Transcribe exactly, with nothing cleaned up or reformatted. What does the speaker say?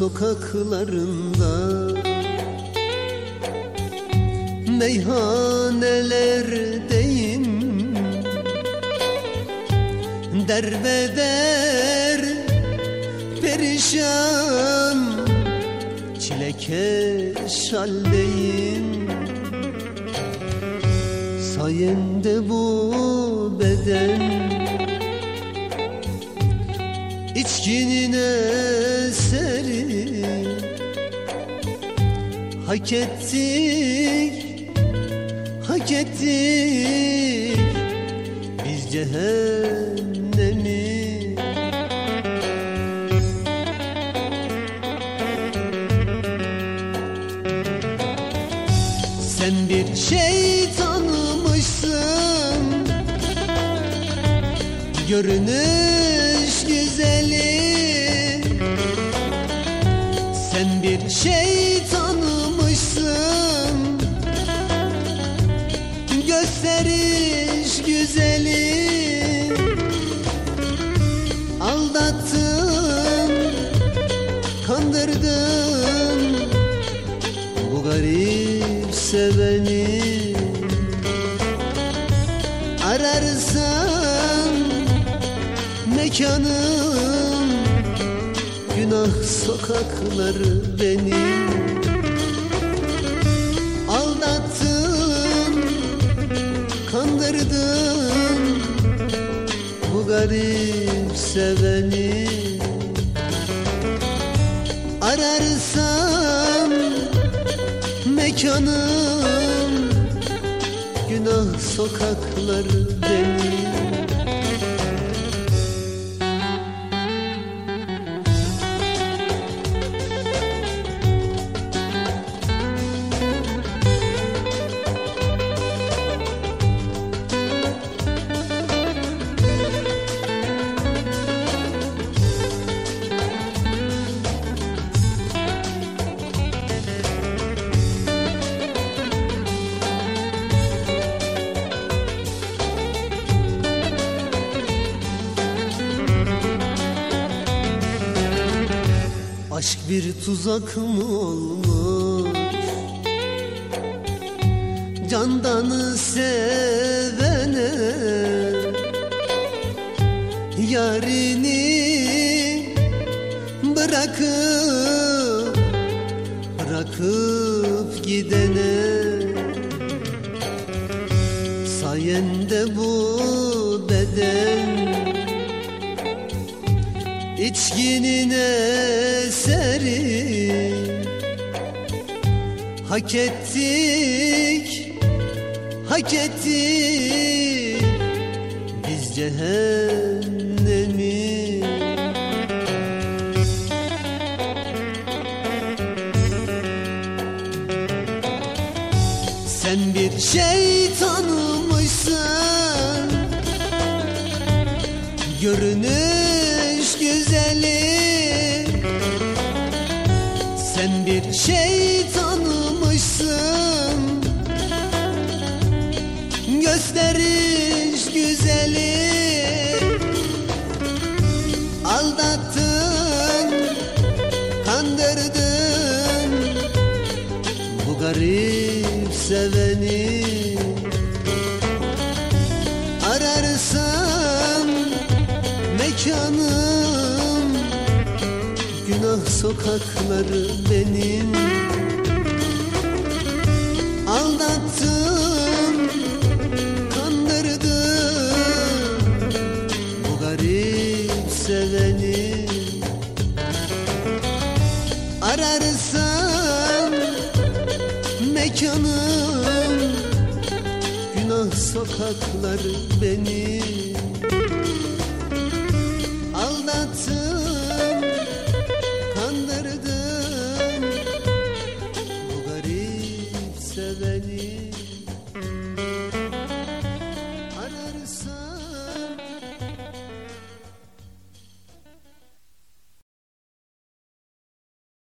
sokaklarında, meyhanelerdeyim, derbeder perişan, çilekeş haldeyim. Sayende bu beden İçkinin eseri, hak ettik, hak ettik biz cehennemi. Sen bir şeytanmışsın, görünüş güzeli. Sen bir şeytanmışsın, gösteriş güzeli. Aldattın, kandırdın bu garip seveni. Ararsan mekanım, günah sokakları benim. Aldattın, kandırdın bu garip seveni. Ararsan mekanım, günah sokakları benim. Aşk bir tuzak mı olmuş, candanı sevene? Yarini bırakıp, bırakıp gidene. Sayende bu beden İçkinin eseri, hak ettik, hak ettik biz cehennemi. Sen bir şeytanmışsın, görünüş güzeli. Sen bir şeytanmışsın, gösteriş güzeli. Aldattın, kandırdın bu garip seveni. Ararsan mekanım, günah sokakları benim. Aldattım, kandırdım bu garip seveni. Ararsan mekanım, günah sokakları benim. Aldattım, kandırdım bu garip seveni.